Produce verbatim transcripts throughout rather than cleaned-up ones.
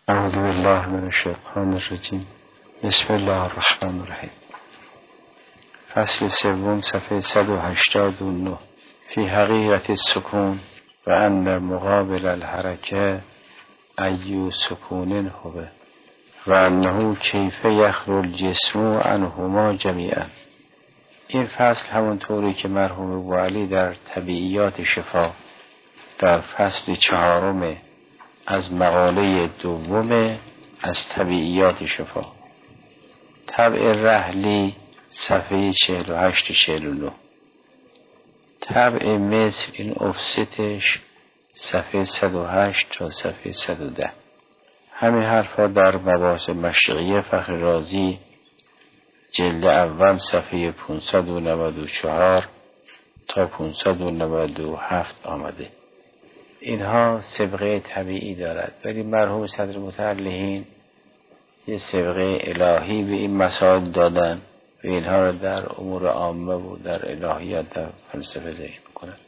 اعوذ بالله من الشیطان الرجیم. بسم الله الرحمن الرحیم. فصل سوم، صفحه صد و هشتاد و نه. فی حقیقت السکون و ان مقابل الحرکه ایو سکون هو و انه کیف یخرج الجسم عنهما جمیعا. این فصل همونطوری که مرحوم ابوعلی در طبیعیات شفا در فصل چهارم از مقاله دوم از طبیعیات شفا، طبع رحلی، صفحه چهل و هشت چهل و نه. طبع مصر، این افستش، صفحه صد و هشت تا صفحه صد و ده. همین حرفا در مباحث مشرقیه فخر رازی جلد اول صفحه پانصد و نود و چهار تا پانصد و نود و هفت آمده. اینها سابقه طبیعی دارد، ولی مرحوم صدر متعلهین یه سابقه الهی به این مسائل دادن و اینها را در امور عامه و در الهیات در فلسفه ذکر میکنند.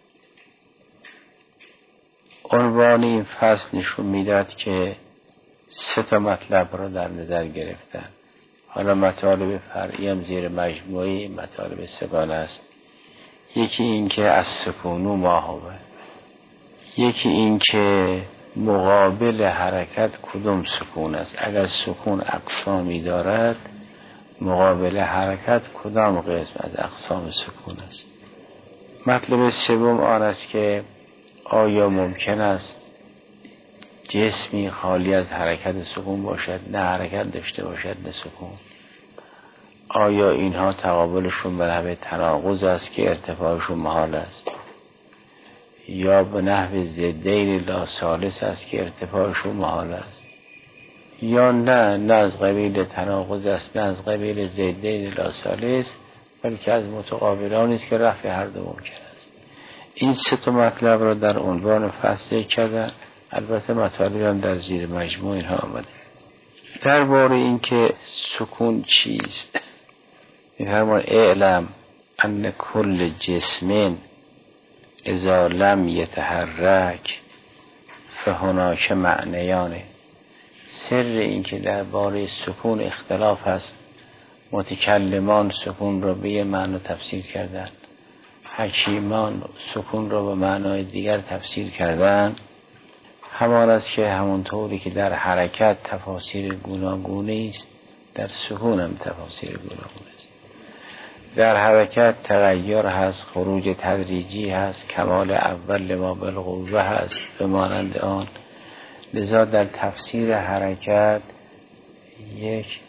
عنوان این فصل نشون میداد که سه تا مطلب را در نظر گرفتن. حالا مطالب فرعی هم زیر مجموعه مطالب سگانه است. یکی این که از سکونو ماهوه، یکی این که مقابل حرکت کدوم سکون است. اگر سکون اقسامی دارد، مقابل حرکت کدام قسم از اقسام سکون است. مطلب سوم آن است که آیا ممکن است جسمی خالی از حرکت سکون باشد، نه حرکت داشته باشد نه سکون؟ آیا اینها تقابلشون به نحو تناقض است که ارتفاعشون محال است، یا به نحو ضدین لا ثالث است که ارتفاعشون محال است، یا نه نه از قبیل تناقض است نه از قبیل ضدین لا ثالث، بلکه از متقابلانی است که رفع هر دو ممکن است. این سه تا مطلب را در عنوان فصل کردن. البته مطالب هم در زیر مجموع اینها آمده. درباره این که سکون چیست، می‌فرماید اعلم ان کل جسم اذا لم یتحرک فهناک معنیانه. سر این که درباره سکون اختلاف هست. متکلمان سکون را به یه معنی تفسیر کردن، حکیمان سکون را به معنای دیگر تفسیر کردن. همان است که همونطوری که در حرکت تفاسیر گوناگونی است، در سکون هم تفاسیر گوناگونی است. در حرکت تغییر هست، خروج تدریجی هست، کمال اول ما بالقوه هست به مانند آن. لذا در تفسیر حرکت یک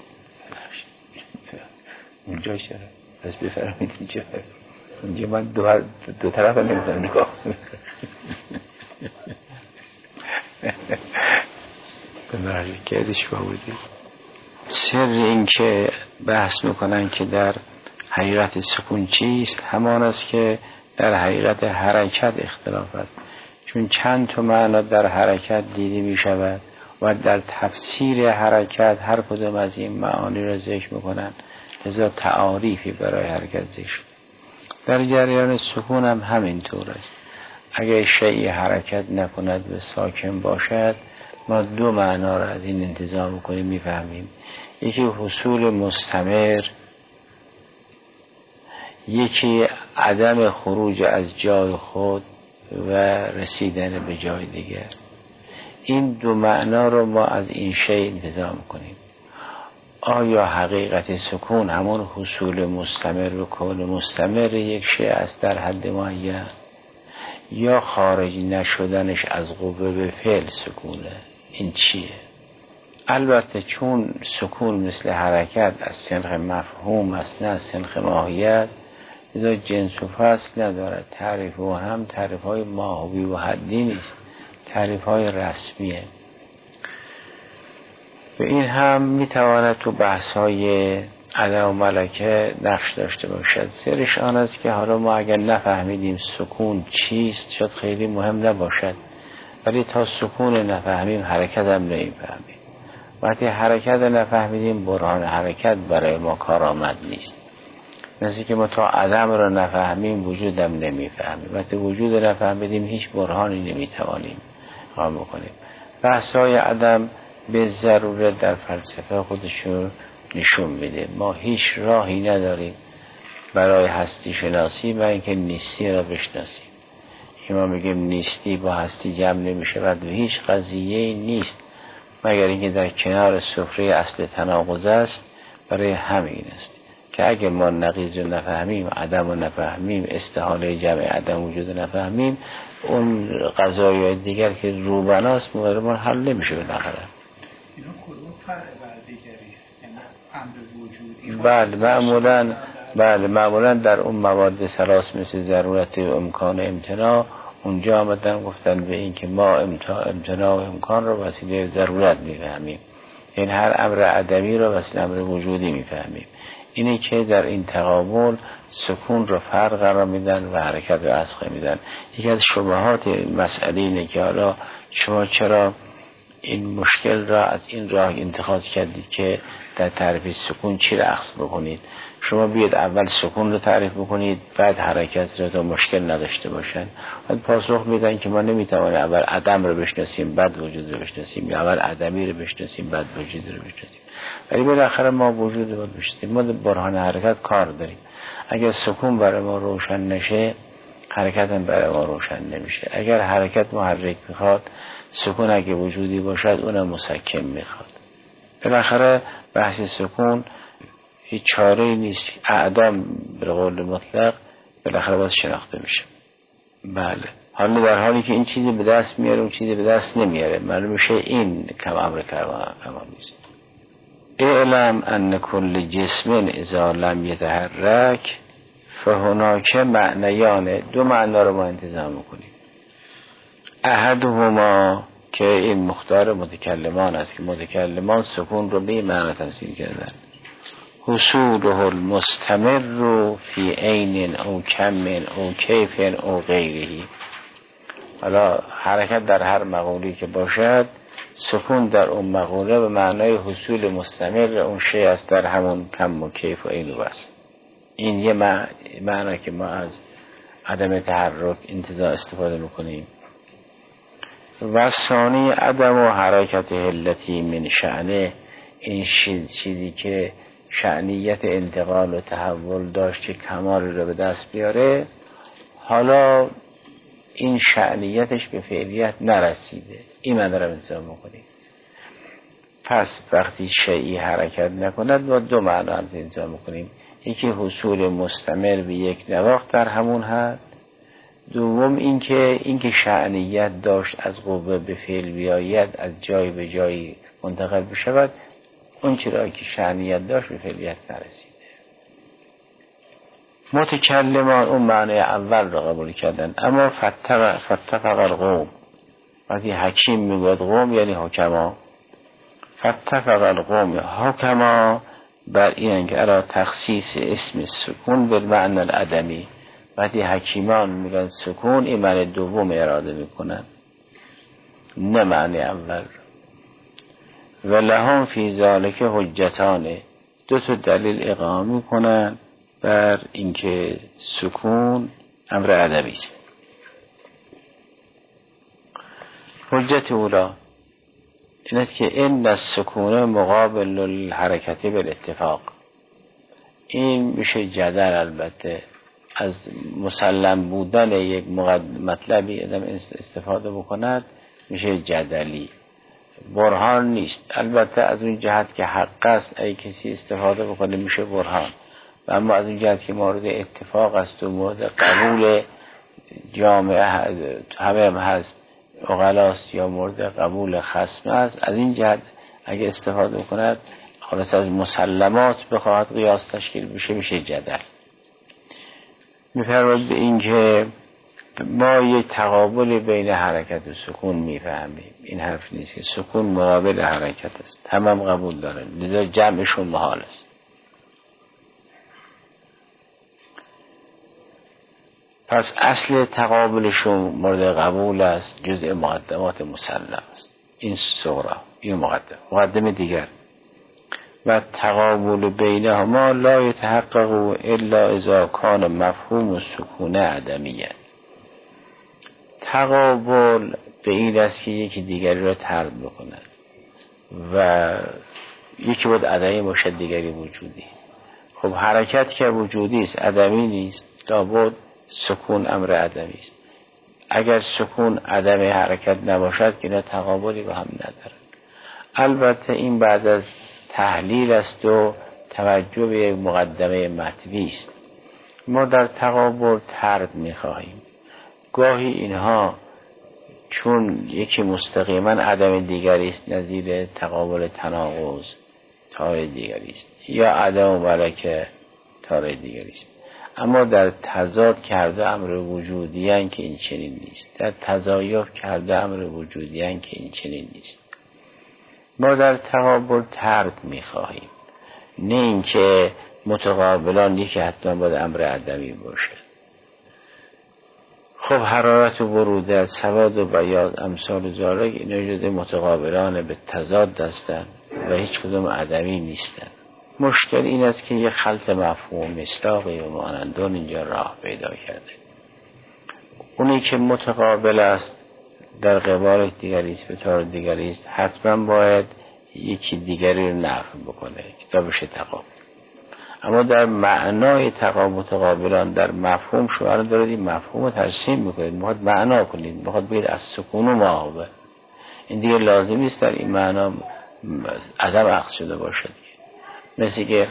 اونجا چرا پس بفرمایید اینجا اونجا من دو, دو طرف نمیتونم نگاه به مرحله کردش بودی. سر این که بحث میکنن که در حقیقت سکون چیست، همان است که در حقیقت حرکت اختلاف است. چون چند تا معنا در حرکت دیده می شود و در تفسیر حرکت هر کدام از این معانی را ذکر میکنن، لذا تعاریفی برای حرکت ذکر. در جریان سکون هم همینطور است. اگر شیء حرکت نکند و ساکن باشد، ما دو معنا را از این انتزاع میکنیم میفهمیم. یکی حصول مستمر، یکی عدم خروج از جای خود و رسیدن به جای دیگر. این دو معنا رو ما از این شیء انتزاع میکنیم. آیا حقیقت سکون همون حصول مستمر و کون مستمر یک شیء است در حد معین، یا خارج نشدنش از قوه به فعل سکونه؟ این چیه؟ البته چون سکون مثل حرکت از سنخ مفهوم است نه از سنخ ماهیت، لذا جنس و فصل ندارد. تعریف و هم تعریف های ماهوی و حدی نیست، تعریف های رسمیه. و این هم میتواند تو بحث های عدم و ملکه نقش داشته باشد. سرش آن است که حالا ما اگر نفهمیدیم سکون چیست شاید خیلی مهم نباشد، ولی تا سکون نفهمیم حرکت هم نمیفهمیم. وقتی حرکت نفهمیدیم برهان حرکت برای ما کارآمد نیست. مثل که ما تا عدم را نفهمیم وجودم نمیفهمیم. وقتی وجود نفهمیدیم هیچ برهانی نمیتوانیم قائم بکنیم. بحث های عدم به ضرورت در فلسفه خودشون نشون میده. ما هیچ راهی نداریم برای هستی شناسی و اینکه نیستی را بشناسیم. ما میگیم نیستی با هستی جمع نمیشه و هیچ قضیه نیست مگر اینکه در کنار سفره اصل تناقض است. برای همین است که اگه ما نقیض رو نفهمیم، عدم رو نفهمیم، استحاله جمع عدم وجود رو نفهمیم، اون قضایای دیگر که روبناست مورد ما حل نمیشه بالاخره. اینا کدوم فرع بر دیگری است؟ یعنی امر وجودی. بله معمولا بله معمولا در اون مواد سراس مثل ضرورت و امکان و امتناع اونجا آمدن گفتن به این که ما امتناع و امکان رو وسیله ضرورت میفهمیم، یعنی هر امر عدمی رو وسیله امر وجودی میفهمیم. اینه که در این تقابل سکون رو فرق قرار میدن و حرکت رو اسخه میدن. یکی از شبهات مسئله اینه که حالا شما چرا این مشکل را از این راه انتخاب کردید که در تعریف سکون چی را اخذ بکنید؟ شما بیاید اول سکون رو تعریف بکنید بعد حرکت رو تا مشکل نداشته باشن. بعد پاسخ میدن که ما نمیتوانیم اول عدم رو بشناسیم بعد وجود رو بشناسیم، یا اول عدمی رو بشناسیم بعد وجود رو بشناسیم. ولی بالاخره ما وجود رو بشناسیم. ما برهان حرکت کار داریم. اگر سکون برای ما روشن نشه حرکت هم برای ما روشن نمیشه. اگر حرکت محرک میخواد، سکون اگه وجودی باشد اونم مسکن میخواد. بالاخره بحث سکون هیچ چاره نیست. اعدام به قول مطلق بالاخره باید شناخته میشه. بله، حالا در حالی که این چیزی به دست میاره اون چیزی به دست نمیاره، معلوم میشه این کم امر کمال نیست. اعلم ان کل جسم اذا لم یتحرک فهناک معنیان. دو معنا رو ما انتظام میکنیم. احدهما که این مختار متکلمان است که متکلمان سکون رو به این معنی تفسیر کردن. حصوله المستمر فی عین او کم او کیف او غیره. حالا حرکت در هر مقولی که باشد، سکون در اون مقوله به معنای حصول مستمر اون شی است در همون کم و کیف و عین و است. این یه معنی که ما از عدم تحرک انتزاع استفاده میکنیم. و ثانی عدم و حرکت علتی من شأنه، این چیزی که شأنیت انتقال و تحول داشت که کمال رو به دست بیاره، حالا این شأنیتش به فعلیت نرسیده. این من دارم انتظام میکنیم. پس وقتی شیئی حرکت نکند با دو معنا هم انتظام میکنیم. یکی حصول مستمر به یک نواخت در همون حد. دوم اینکه اینکه شأنیت داشت از قوه به فعل بیاید، از جای به جایی منتقل بشود، اون چرا که شأنیت داشت به فعلیت نرسیده. متکلمان اون معنی اول را قبول کردن. اما فتق فتق القوم، وقتی حکیم میگوید قوم یعنی حکما، فتق القوم حکما بر این که ارا تخصیص اسم سکون بالمعنی العدمی. وقتی حکیمان میگن سکون، این معنی دوم اراده میکنن نه معنی اول. و لهم فی ذالک حجتان، دو تا دلیل اقامه میکنن بر اینکه سکون امر ادبی است. حجت اولا این است که این السکون مقابل الحرکت بالاتفاق. این میشه جدل، البته از مسلم بودن یک مطلبی ادم استفاده بکند میشه جدلی، برهان نیست. البته از اون جهت که حق است ای کسی استفاده بکنه میشه برهان، و اما از اون جهت که مورد اتفاق است و مورد قبول جامعه همه هم هست، اغلاست یا مورد قبول خصم است، از این جهت اگه استفاده بکند خلاص از مسلمات بخواهد قیاس تشکیل بشه میشه جدل. میفرماید به این که ما یک تقابل بین حرکت و سکون میفهمیم. این حرف نیست که سکون مقابل حرکت است، تمام قبول دارن، لذا جمعشون محال است. پس اصل تقابلشون مورد قبول است، جزء مقدمات مسلم است. این صغرا، این مقدم مقدم دیگر. و تقابل بینهما لا یتحقق الا اذا کان مفهوم السکون عدمیه. تقابل به این است که یکی دیگری را طرد بکند. و یکی بود عدمی باشد دیگری وجودی. خب حرکت که وجودی است عدمی نیست، لابد سکون امر عدمی است. اگر سکون عدم حرکت نباشد که نه تقابلی با هم ندارد. البته این بعد از تحلیل است و توجه به یک مقدمه مطلبی است. ما در تقابل طرد می‌خواهیم. گاهی اینها چون یکی مستقیما عدم دیگری است، نظیر تقابل تناقض تار دیگری است، یا عدم ملکه تار دیگری است. اما در تضاد کرده امر وجودیان که این چنین نیست، در تضایف کرده امر وجودیان که این چنین نیست. ما در تقابل طرد می‌خواهیم، نه اینکه متقابلان یکی حتما باید امر عدمی باشه. خب حرارت و برودت، سواد و بیاض، امثال ذالک، اینا جز متقابلان به تضاد هستند و هیچ کدوم عدمی نیستند. مشکل این است که یه خلط مفهوم مصداقی و مانندون اینجا راه پیدا کرده. اونی که متقابل است در قبال دیگری است، به طور دیگری است، حتما باید یکی دیگری رو نفی بکنه، کتابش تقابل. اما در معنای تقابل متقابلان در مفهوم شما رو دارید این مفهوم رو ترسیم میکنید، میخواد معنا کنید، میخواد بگید از سکون و معاوه. این دیگه لازم نیست در این معنا عدم عقص شده باشد. مثل که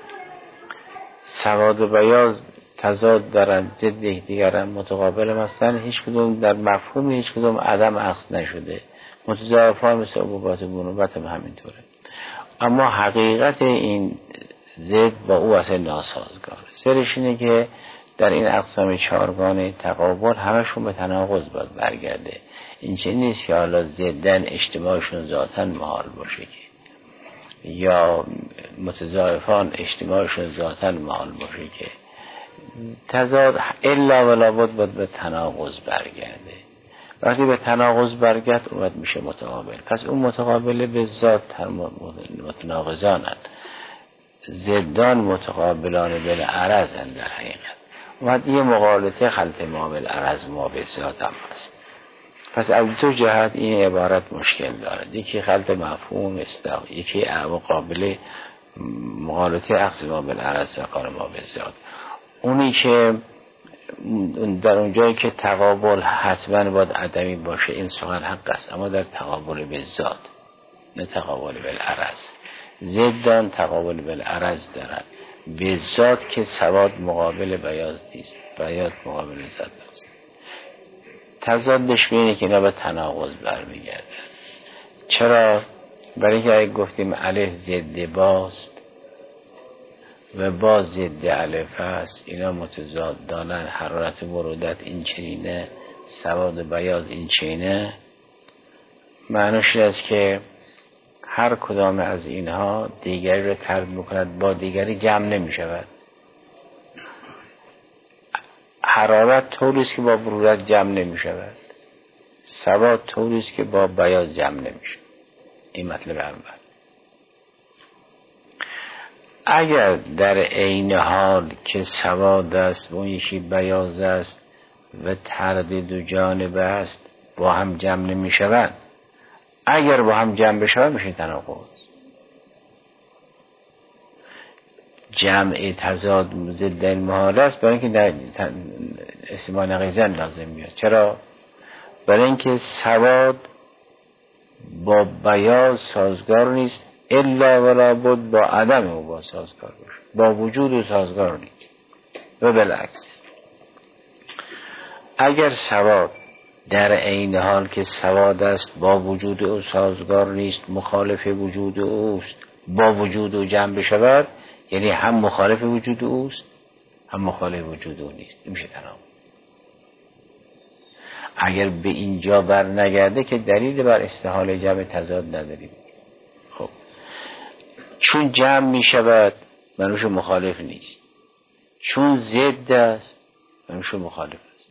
سواد و بیاض تضاد دارن، ضد یکدیگرن، متقابل هستن، هیچ کدوم در مفهوم هیچ کدوم عدم عقص نشده. متضاعفان مثل عبوبات و بنوبت هم همینطوره. اما حقیقت این ضد با او اصلا ناسازگاره. سرش اینه که در این اقسام چهارگانه تقابل همشون به تناقض باید برگرده. این چه نیست که حالا ضدن اجتماعشون ذاتاً محال باشه که، یا متضاعفان اجتماعشون ذاتاً محال باشه که. تضاد الا ولا بد باید به تناقض برگرده. وقتی به تناقض برگرد اومد میشه متقابل. پس اون متقابل به ذات متناقضانند، ضدان متقابلان بالعرض هم در حقیقت. اومد یه مقالطه خلط ما بالعرض ما به ذات هم هست. پس از دو جهت این عبارت مشکل دارد. یکی خلط مفهوم استاق، یکی مقابل مقالطه عکس ما بالعرض و کار ما به ذات. اونی که در اونجایی که تقابل حتما باید عدمی باشه این سخن حق است، اما در تقابل به ذات نه تقابل بالعرض. ضدان تقابل بالعرض دارن، به ذات که سواد مقابل بیاض نیست، بیاض مقابل ذات است. تضادش بینه که اینا به تناقض برمیگردن. چرا؟ برای که اگه گفتیم الف ضد باست و با ضد الف است، اینا متضاد دانن. حرارت و برودت این چنینه، سواد و بیاض این چنینه. معنیش است که هر کدام از اینها دیگری رو طرد میکند، با دیگری جمع نمی شود. حرارت طوری است که با برودت جمع نمی شود، سواد طوری است که با بیاض جمع نمی شود. این مطلب اول. اگر در عین حال که سواد است و اون یکی بیاض است و طرد دو جانبه است با هم جمع نمی شود، اگر با هم جمع بشود میشه تناقض. جمع تضاد ضد المحال است، برای اینکه در استعمال نقیضاً لازم میاد. چرا؟ برای اینکه سواد با بیاض سازگار نیست، الا ولا بد با عدم او با سازگار باشه، با وجود او سازگار نیست. و بالعکس، اگر سواد در عین حال که سواد است با وجود او سازگار نیست، مخالف وجود اوست، با وجود او جمع بشود، یعنی هم مخالف وجود اوست هم مخالف وجود او نیست، میشه تناقض. اگر به اینجا بر نگرده که دلیل بر استحاله جمع تضاد نداریم. خب چون جمع میشود منوش مخالف نیست، چون ضد است منوش مخالف است.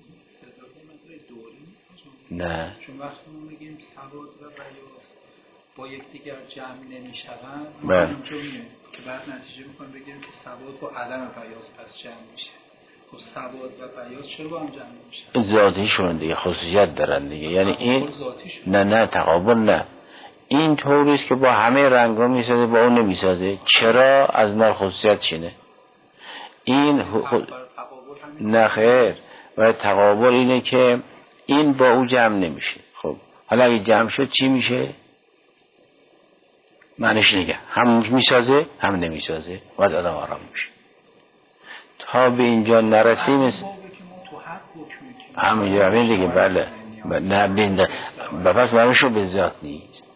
نه، چون وقتی ما میگیم سواد و بیاض با یکدیگر جمع نمیشوند، ما بله. اونجا میگیم که بعد نتیجه میکنیم بگیم که سواد با عدم بیاض پس جمع میشه. خب سواد و بیاض چرا با هم جمع نمیشن؟ ذاتیشون دیگه خصوصیت دارن دیگه. یعنی این نه نه تقابل نه، این طوریست که با همه رنگا میسازه با اون نمیسازه. چرا؟ از نار خصوصیت چینه. این خود... نه خیر، برای تقابل اینه که این با او جمع نمیشه. خب حالا اگه جمع شد چی میشه؟ معنیش نگه هم میسازه هم نمیسازه، باید آدم آرام میشه. تا به اینجا نرسیم همینجا همین دیگه. بله نه بینده پس معنیشو به ذات نیست.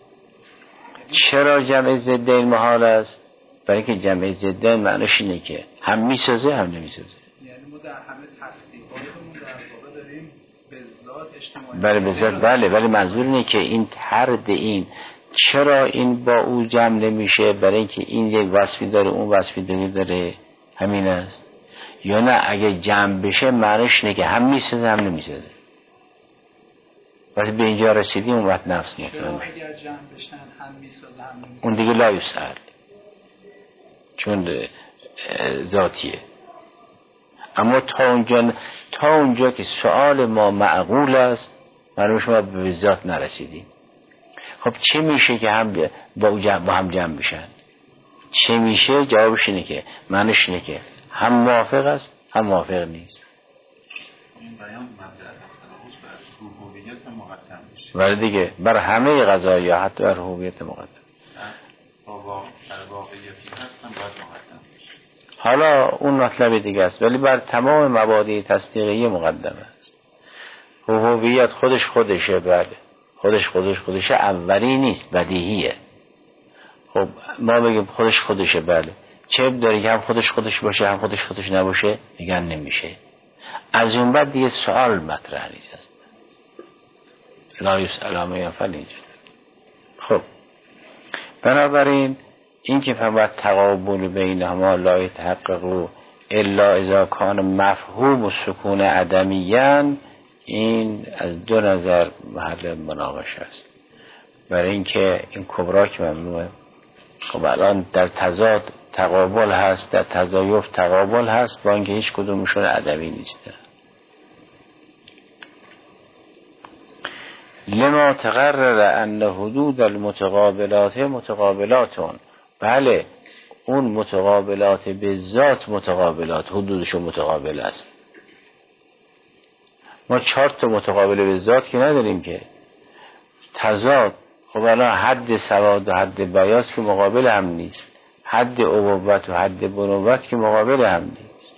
چرا جمع ضدین محال است؟ برای که جمع ضدین معنیش اینه که هم میسازه هم نمیسازه. یعنی ما در همه تصدیقاتمون در واقع داریم به ذات اجتماعی. بله به ذات. بله ولی منظور اینه که این طرد این چرا این با او جمع نمیشه؟ برای اینکه این یک وصفی داره اون وصفی دیگه داره، همین است. یا نه اگه جمع بشه معنیش اینه که هم میسازه هم نمیسازه. وقتی به اینجا رسیدیم اون وقت نفس مطمئن میشه. اگر جمع بشن هم میسازه هم نمیسازه اون دیگه لا یسأل، چون ذاتیه. اما تا اونجا تا اونجا که سوال ما معقول است معلومه شما به ذات نرسیدیم. خب چه میشه که هم با, با هم جمع بشن؟ چه میشه؟ جوابش اینه که معنیش اینه که هم موافق است هم موافق نیست. این بیان مبدأ تفاوت بر ربوبیت مقدم میشه. ولی دیگه بر همه قضایا حتی بر ربوبیت مقدم. با در واقعیتی هستن باید مقدم میشه. حالا اون مطلب دیگه است، ولی بر تمام مبادی تصدیقی مقدم است. ربوبیت خودش خودشه، بله خودش خودش خودشه، اولی نیست، بدیهیه. خب ما بگیم خودش خودشه، بله چه داری که هم خودش خودش باشه هم خودش خودش نباشه؟ میگن نمیشه. از اون بعد دیگه سوال مطرح نیست است. لا یسأل عما یفعل اینجا. خب بنابراین این که فقط تقابل بینهما لا یتحقق الا اذا کان مفهوم و سکون عدمیان، این از دو نظر محل مناقشه است. برای اینکه این کبرا که ممنوعه. خب الان در تضاد تقابل هست، در تضایف تقابل هست، با اینکه هیچ کدومشون عدمی نیسته. لما تقرر ان حدود المتقابلات متقابلاتون، بله اون متقابلات به ذات متقابلات، حدودشون متقابل است. ما چهار تا متقابل به ذات که نداریم که. تضاد خب الان حد سواد و حد بیاس که مقابل هم نیست، حد ابوت و حد بنوت که مقابل هم نیست.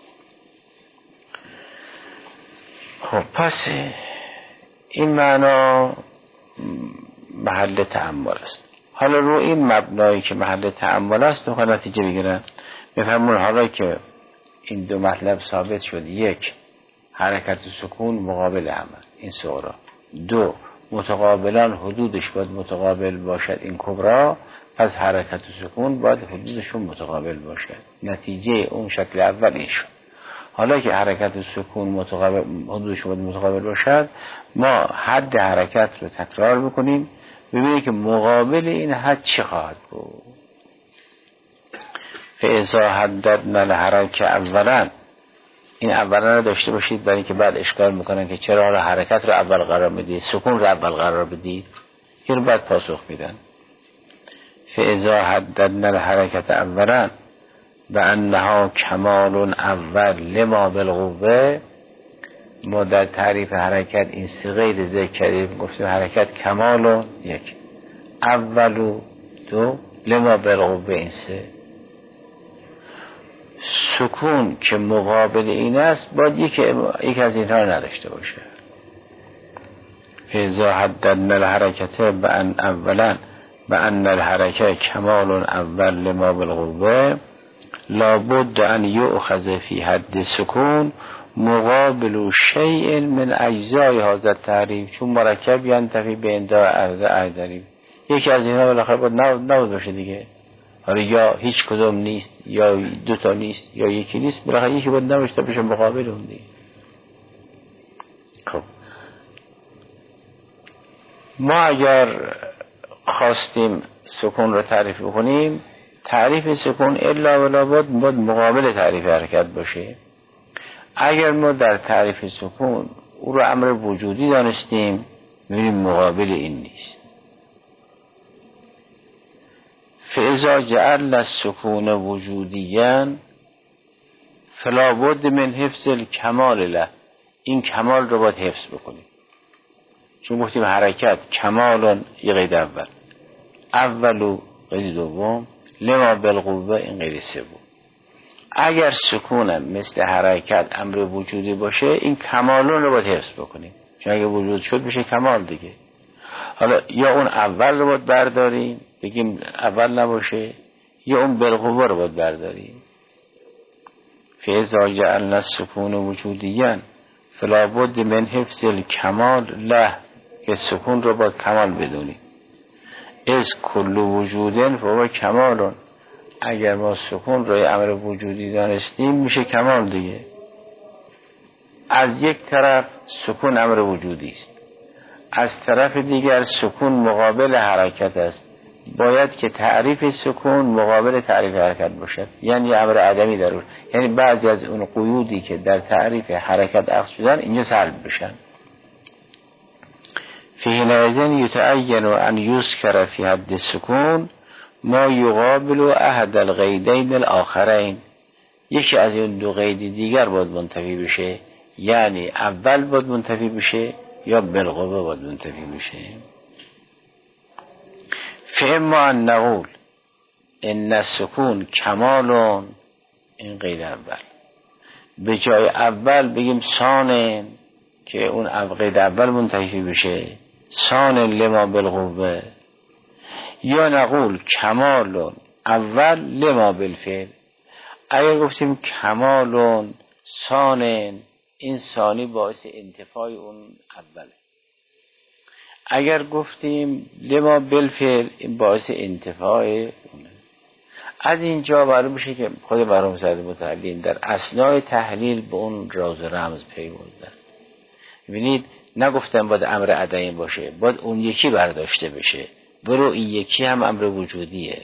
خب پس این معنا محل تأمل است. حالا رو این مبنایی که محل تأمل است میخوان نتیجه بگیرن. میفهمون حالا که این دو مطلب ثابت شد، یک حرکت و سکون مقابل هم این صغرا، دو متقابلان حدودش باید متقابل باشد این کبرا، پس حرکت و سکون باید حدودشون متقابل باشد. نتیجه اون شکل اول این شد. حالا که حرکت و سکون متقابل حدودشون باید متقابل باشد، ما حد حرکت رو تکرار بکنیم ببینید که مقابل این حد چه خواهد بود. فاذا حددنا الحرکه اولا، این اولا رو داشته باشید برای اینکه بعد اشکال میکنن که چرا حالا حرکت رو اول قرار بدید، سکون رو اول قرار بدید، این رو بعد پاسخ میدن. فاذا حددنا الحرکه اولا بانها کمال اول لما بالقوه، ما در تعریف حرکت این سه غیر ذکر کردیم، گفتیم حرکت کمال یک، اول و دو، لما بالقوه این سه. سکون که مقابل این است باید یک, یک از اینها رو نداشته باشه. فاذا حددنا الحرکت بان اولا بان الحرکه کمال اول لما بالقوه لابد ان یؤخذ فی حد سکون مقابل شیء من اجزای هذا التعریف، چون مرکب ینتفی به انداء عرض اعدری، یکی از اینها بالاخره باید نبود باشه دیگه. حالا یا هیچ کدوم نیست یا دو تا نیست یا یکی نیست، بالاخره یکی باید نباشه بشه مقابل اون دیگه. خب ما اگر خواستیم سکون رو تعریف بکنیم، تعریف سکون الا ولا باید مقابل تعریف حرکت باشه. اگر ما در تعریف سکون او رو امر وجودی دانستیم، می‌بینیم مقابل این نیست. فاذا جعل السکون وجودیاً فلا بد من حفظ الکمال له، این کمال رو باید حفظ بکنیم. چون گفتیم حرکت کمال، یه قید اول، اولو قید دوم، لما بالقوه این قید سوم. اگر سکونم مثل حرکت امر وجودی باشه این کمالون رو باید حفظ بکنیم، چون اگه وجود شد میشه کمال دیگه. حالا یا اون اول رو باید برداریم بگیم اول نباشه، یا اون بالقوه رو باید برداریم. فاذا جعلنا السکون وجودیاً فلا بد من حفظ الکمال له، که سکون رو باید کمال بدونیم. از کل وجودن فهو کمالون، اگر ما سکون رو امر وجودی دانستیم میشه کمال دیگه. از یک طرف سکون امر وجودی است، از طرف دیگر سکون مقابل حرکت است. باید که تعریف سکون مقابل تعریف حرکت باشد، یعنی امر عدمی داره، یعنی بعضی از اون قیودی که در تعریف حرکت اخذ شدن اینجا سلب بشن. فی نظن یتعین ان یذکر فی حد سکون ما یقابل احد القیدین الاخرین، یکی از این دو قید دیگر باید منتفی بشه، یعنی اول باید منتفی بشه یا بالقوه باید منتفی بشه. فاما ان نقول ان السکون کمالون، این قید اول، به جای اول بگیم سانن که اون قید اول منتفی بشه، سانن لما بالقوه، یا نقول کمالون اول لما بالفعل. اگر گفتیم کمالون سانن، این ثانی باعث انتفاع اون اوله. اگر گفتیم لما بالفعل این باعث انتفاع اونه. از اینجا معلوم میشه که خود مرحوم سعد متعلیم در اثناء تحلیل به اون راز رمز پیوندن. ببینید نگفتم باید امر عدمی باشه، باید اون یکی برداشته بشه، برو این یکی هم امر وجودیه.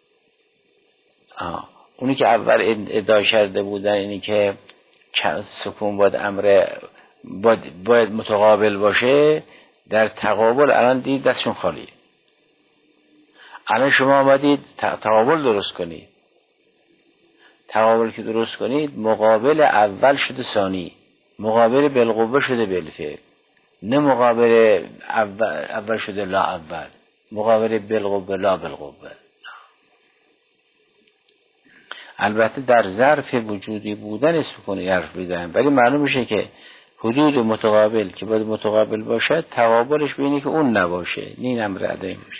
آه. اونی که اول ادعا کرده بودن اینی که سکون باید امر باید, باید متقابل باشه، در تقابل الان دید دستشون خالیه. الان شما آمدید تقابل درست کنید، تقابل که درست کنید مقابل اول شده ثانی، مقابل بالقوه شده بالفعل، نه مقابل اول, اول شده لا اول، مقابل بالقوه لا بالقوه. البته در ظرف وجودی بودن سکون حرف میزنن، ولی معلوم میشه که حدود متقابل که باید متقابل باشد تقابلش بینی که اون نباشه، نه این امر عدمی باشه.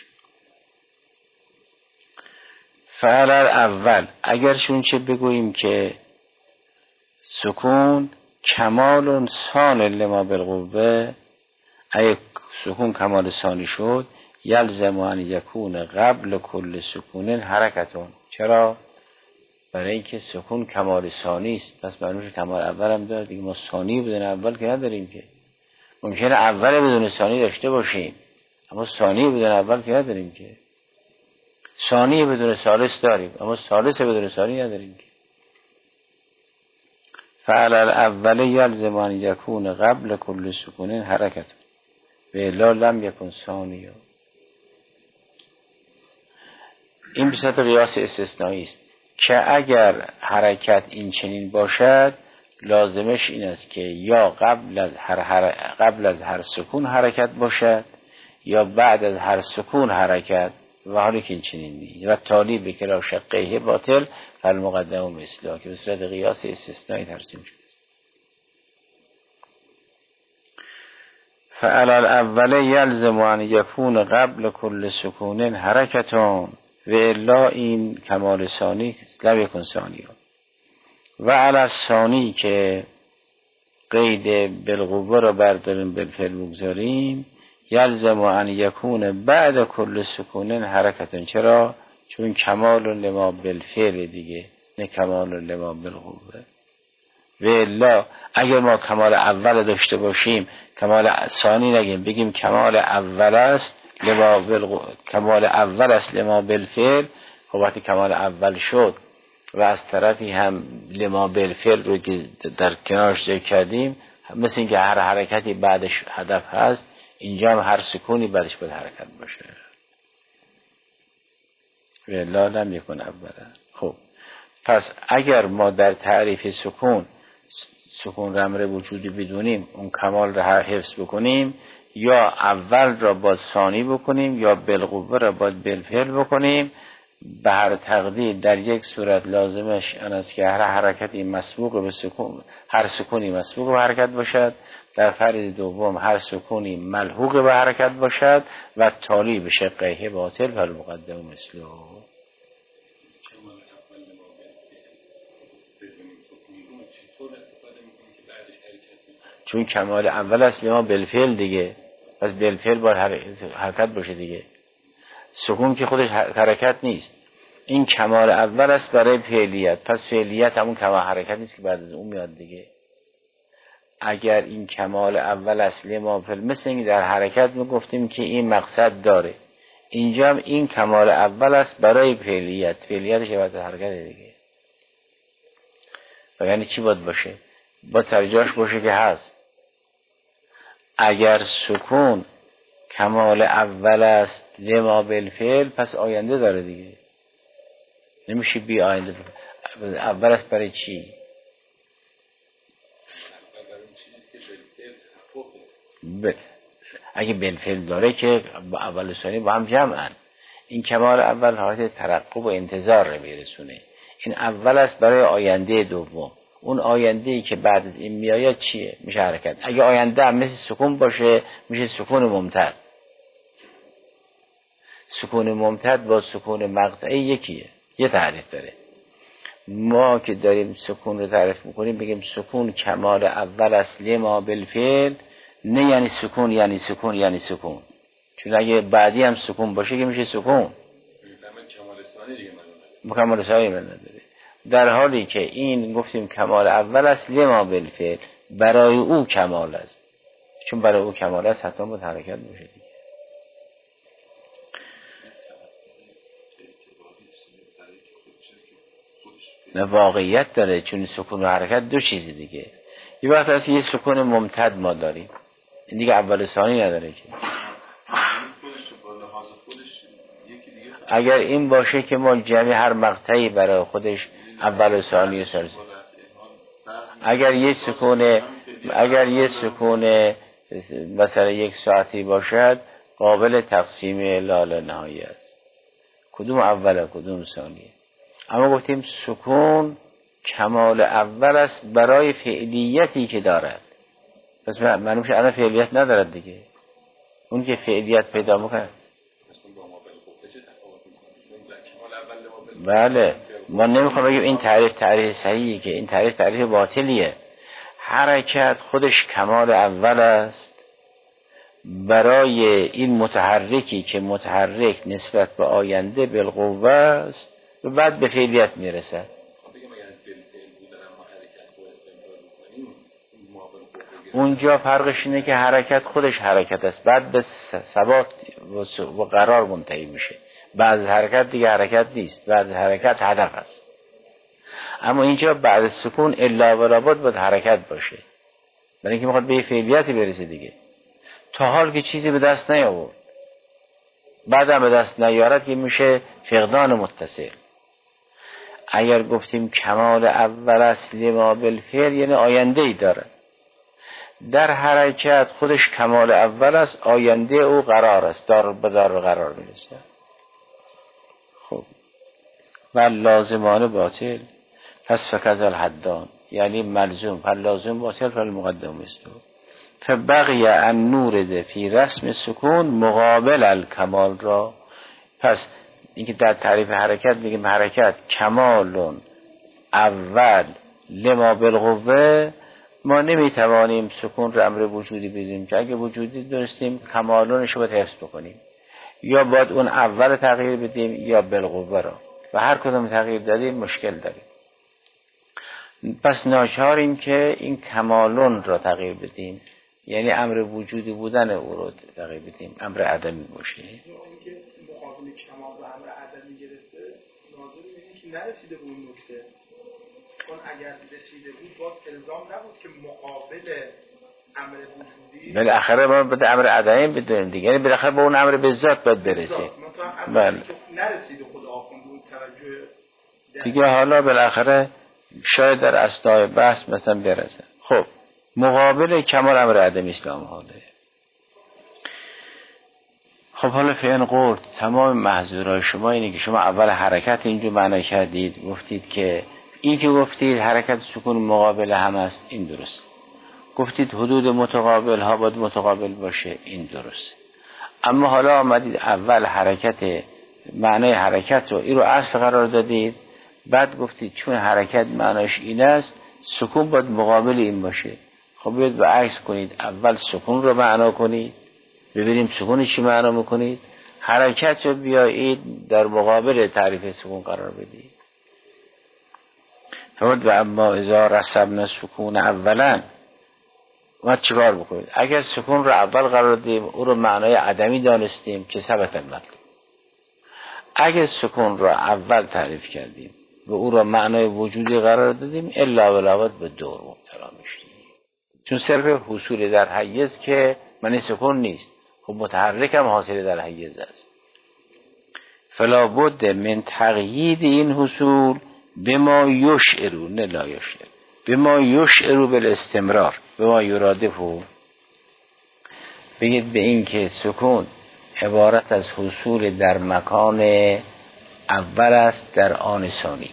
فعل اول اگر شون چه بگوییم که سکون کمال ثان لما بالقوه، اگه سکون کمال ثانی شد یلزم ان یکون قبل کل سکون حرکتون. چرا؟ برای اینکه سکون کمال ثانی است، پس معلومه کمال اول هم داره دیگه. ما ثانی بدون اول که نداریم که. ممکنه اول بدون ثانی داشته باشیم اما ثانی بدون اول که نداریم که. ثانی بدون ثالث داریم اما ثالث بدون ثانی نداریم که. فعل الاول یلزم ان یکون قبل کل سکون حرکت و الا لم یکن ثانی. این به صورت قیاس استثنایی است که اگر حرکت این چنین باشد لازمش این است که یا قبل از هر, هر قبل از هر سکون حرکت باشد یا بعد از هر سکون حرکت، و حالی که این چنین نیست و تالی به کلا شقیه باطل فالمقدم مثلا، که به صورت قیاس استثنایی ترسیم شده. فعل الاول یلزم ان یکون قبل کل سکون حرکتون و الا این کمال ثانی لم یکن ثانی. و علی الثانی که قید بالقوه را برداریم بالفعل بگذاریم یلزم ان یکون بعد کل سکون حرکتون. چرا؟ چون کمال لما بالفعل دیگه، نه کمال لما بالقوه. و الا اگر ما کمال اول داشته باشیم کمال ثانی نگیم، بگیم کمال اول است لما بالقوه، کمال اول است لما بالفعل. خب وقتی کمال اول شد و از طرفی هم لما بالفعل رو که در کنارش ذکر کردیم، مثل اینکه هر حرکتی بعدش هدف هست، اینجا هم هر سکونی بعدش باید حرکت باشه. لا لم یکن اولا. خب پس اگر ما در تعریف سکون سکون را امر وجودی بدونیم، اون کمال را حفظ بکنیم، یا اول را با ثانی بکنیم یا بالقوه را با بالفعل بکنیم، به هر تقدیر در یک صورت لازمش آن است که هر حرکتی مسبوق به سکون، هر سکونی مسبوق به حرکت باشد، در فرض دوم هر سکونی ملحوق به حرکت باشد و تالی به شقیه باطل و المقدم مثله. چون کمال اول است ما بالفعل دیگه، پس بالفعل باید حرکت باشه دیگه. سکون که خودش حرکت نیست، این کمال اول است برای فعلیت، پس فعلیت همون کمال حرکت نیست که بعد از اون میاد دیگه. اگر این کمال اول اصلی ما فعل، مثل این در حرکت میگفتیم که این مقصد داره، اینجا هم این کمال اول است برای فعلیت، فعلیتش باید حرکت دیگه. و یعنی چی باید باشه؟ با ترجاش باشه که هست. اگر سکون کمال اول است لما بالفعل، پس آینده داره دیگه، نمیشه بی آینده. اول است برای چی؟ ب... اگه بالفعل داره که با اول و ثانی با هم جمعن. این کمال اول حالت ترقب و انتظار رو میرسونه. این اول است برای آینده دوم. اون آینده ای که بعد از این میآید چیه؟ میشه حرکت. اگه آینده هم مثل سکون باشه میشه سکون ممتد. سکون ممتد با سکون مقطعی یکیه، یه تعریف داره. ما که داریم سکون رو تعریف میکنیم بگیم سکون کمال اول است لما بالفعل، نه یعنی سکون یعنی سکون یعنی سکون، چون اگه بعدی هم سکون باشه که میشه سکون. کمال ثانی من نداره. در حالی که این گفتیم کمال اول است لما بالفعل، برای او کمال است، چون برای او کمال است حتما باید حرکت باشه دیگه. نه واقعیت داره، چون سکون و حرکت دو چیزی دیگه. یه وقت هست یه سکون ممتد ما داریم، این دیگه اول و ثانی نداره که. اگر این باشه که ما جمعی هر مقطعی برای خودش اول و ثانی و ثالث، اگر یه سکون اگر یه سکون مثلا یک ساعتی باشد قابل تقسیم لا نهایی است، کدوم اوله کدوم ثانیه. اما گفتیم سکون کمال اول است برای فعلیتی که دارد، پس معلوم شد الان فعلیت ندارد دیگه. اون که فعلیت پیدا میکنه، بله ما نمیخوام بگیم این تعریف تعریف صحیحی، که این تعریف تعریف باطلیه. حرکت خودش کمال اول است برای این متحرکی که متحرک نسبت به آینده بالقوه است و بعد به فعلیت میرسه. اونجا فرقش اینه که حرکت خودش حرکت است، بعد به ثبات و قرار منتهی میشه. بعد از حرکت دیگه حرکت نیست، بعد از حرکت هدف است. اما اینجا بعد از سکون الا و لابد باید حرکت باشه، برای اینکه میخواد به یه فعلیتی برسه دیگه. تا حال که چیزی به دست نیاورد، بعدم به دست نیارد که میشه فقدان متصل. اگر گفتیم کمال اول است لما بالفعل، یعنی آینده ای داره. در حرکت خودش کمال اول است، آینده او قرار است، دار به دار قرار میرسه. خب و لازمان باطل، پس فکذ الحدان یعنی ملزوم، پر لازم باطل پر مقدم است. فبقی ان نورد فی رسم سکون مقابل الکمال را. پس اینکه در تعریف حرکت میگیم حرکت کمال اول لما بالقوه، ما نمیتوانیم سکون را امر وجودی بدیم، که اگه وجودی دونستیم کمالونش رو باید حفظ بکنیم، یا باید اون اول تغییر بدیم یا بالقوه را، و هر کدوم تغییر دادیم مشکل داریم. پس ناچاریم که این کمالون را تغییر بدیم، یعنی امر وجودی بودن او رو تغییر بدیم، امر عدمی باشه. اینکه مقابل کمال و امر عدمی گرفته، ناظر می‌بینیم که نرسیده به اون نکته. چون اگر رسیده بود باز الزام نبود که مقابل امر وجودی بالاخره ما به امر عدمی بدونیم دیگه، یعنی بالاخره به اون امر به ذات باید برسیم. بله نرسید خدا آخوند اون توجه دیگه حالا بالاخره شاید در اثناء بحث مثلا برسه. خب مقابل کمال امر عدمی اسلام حاله. خب حالا فعلا قرد تمام محظورهای شما اینه که شما اول حرکت اینجور معنی کردید، گفتید که این که گفتید حرکت سکون مقابل هم است، این درست. گفتید حدود متقابل ها باید متقابل باشه، این درست. اما حالا آمدید اول حرکت معنی حرکت رو این رو اصل قرار دادید، بعد گفتید چون حرکت معنیش این است سکون باید مقابل این باشه. خب باید به عکس کنید، اول سکون رو معنا کنید ببینیم سکون چی معنا میکنید، حرکت رو بیایید در مقابل تعریف سکون قرار بدید. فرمود و اما اذا رسبنا سکون اولا، ما چیکار بکنید؟ اگر سکون رو اول قرار دادیم او رو معنای عدمی دانستیم که ثبت المطلوب. اگر سکون رو اول تعریف کردیم و او رو معنای وجودی قرار دادیم الا ولاوت به دور مبتلا میشیم، چون صرف حصول در حیز که معنی سکون نیست، خب متحرک هم حاصل در حیز است. فلا بد من تقیید این حصول بما یشعرو نه لا یشعر بما یشعرو بالاستمرار بما یرادفو. بگید به این که سکون عبارت از حصول در مکان اول است در آن ثانی،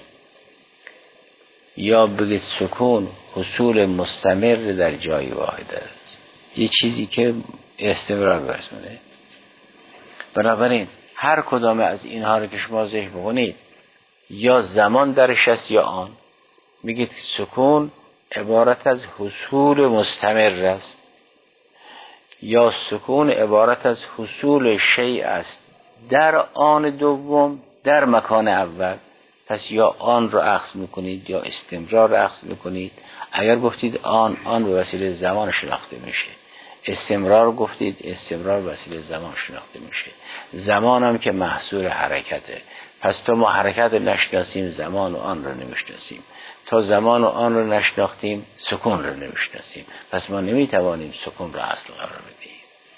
یا بگید سکون حصول مستمر در جای واحد است، یه چیزی که استمرار برسونه. بنابراین هر کدام از اینها رو که شما ذکر بکنید یا زمان درش است یا آن، میگید سکون عبارت از حصول مستمر است، یا سکون عبارت از حصول شیء است در آن دوم در مکان اول. پس یا آن رو اخذ میکنید یا استمرار رو اخذ میکنید. اگر گفتید آن، آن به وسیله زمان شناخته میشه. استمرار گفتید، استمرار به وسیله زمان شناخته میشه. زمان هم که محصول حرکته. پس تا ما حرکت رو نشناسیم زمان و آن رو نمیشناسیم، تا زمان و آن رو نشناختیم سکون رو نمیشناسیم. پس ما نمیتوانیم سکون رو اصل قرار بدیم.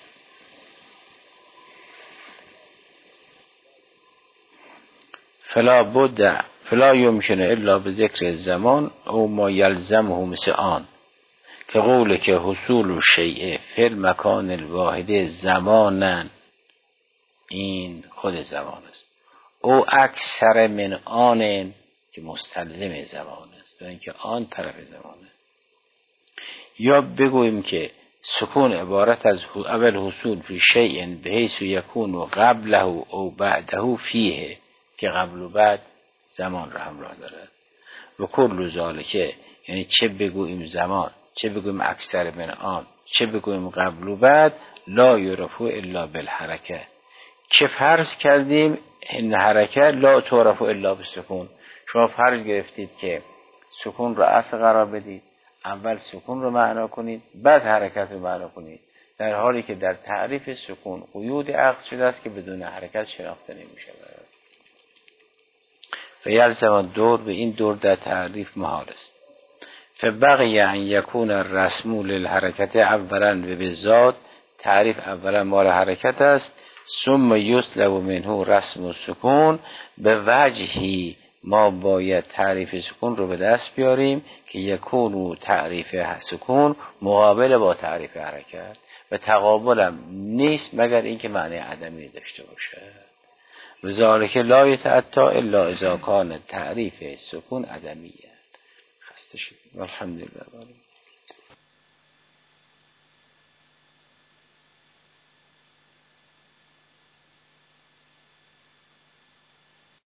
فلا بد فلا یمکنه الا به ذکر زمان او ما یلزمه مثل آن، که قوله که حصول شیء فی المکان الواحد زمانن، این خود زمان است. او اکثر من آن که مستلزم زمان است، به اینکه آن طرف زمانه. یا بگوییم که سکون عبارت از اول حصول فی شیء بحیث یکون قبله او بعده فیه، که قبل و بعد زمان را همراه دارد. و کل ذالکه، یعنی چه بگوییم زمان، چه بگوییم اکثر من آن، چه بگوییم قبل و بعد، لا یعرفو الا بالحرکه، که فرض کردیم این حرکت لا تعرفو الا بالسکون. شما فرض گرفتید که سکون رو اصل قرار بدید، اول سکون رو معنا کنید بعد حرکت رو معنا کنید، در حالی که در تعریف سکون قیود عقد شده است که بدون حرکت شناخته نمیشه. فیلزم دور، به این دور در تعریف محال است. فبقی ان یکون الرسم للحرکت اولا و بالذات، تعریف اولا مال حرکت است، ثم یطلب منه رسم و سکون، به وجهی ما باید تعریف سکون رو به دست بیاریم که یکون تعریف سکون مقابل با تعریف حرکت، و تقابلم نیست مگر اینکه معنی عدمی داشته باشه. و ذالک لا یتأتی الا اذا کان تعریف سکون عدمیه. خسته شدیم. الحمدلله.